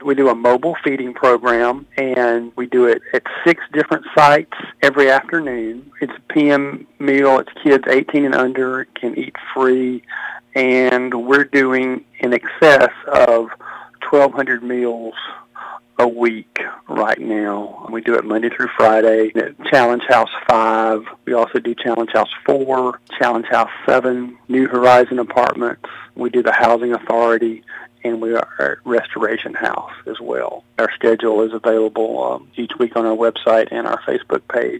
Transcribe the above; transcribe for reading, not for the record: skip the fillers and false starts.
We do a mobile feeding program, and we do it at 6 different sites every afternoon. It's a PM meal. It's kids 18 and under can eat free, and we're doing in excess of 1,200 meals a week right now. We do it Monday through Friday at Challenge House 5. We also do Challenge House 4, Challenge House 7, New Horizon Apartments. We do the Housing Authority, and we are at Restoration House as well. Our schedule is available each week on our website and our Facebook page.